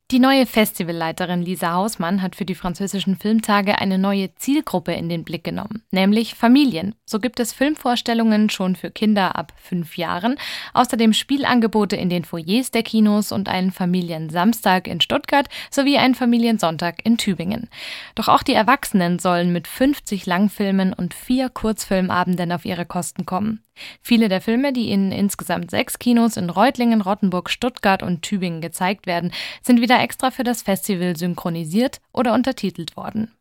Die neue Festivalleiterin Lisa Hausmann hat für die französischen Filmtage eine neue Zielgruppe in den Blick genommen, nämlich Familien. So gibt es Filmvorstellungen schon für Kinder ab 5 Jahren, außerdem Spielangebote in den Foyers der Kinos und einen Familiensamstag in Stuttgart sowie einen Familiensonntag in Tübingen. Doch auch die Erwachsenen sollen mit 50 Langfilmen und 4 Kurzfilmabenden auf ihre Kosten kommen. Viele der Filme, die in insgesamt 6 Kinos in Reutlingen, Rottenburg, Stuttgart und Tübingen gezeigt werden, sind wieder extra für das Festival synchronisiert oder untertitelt worden.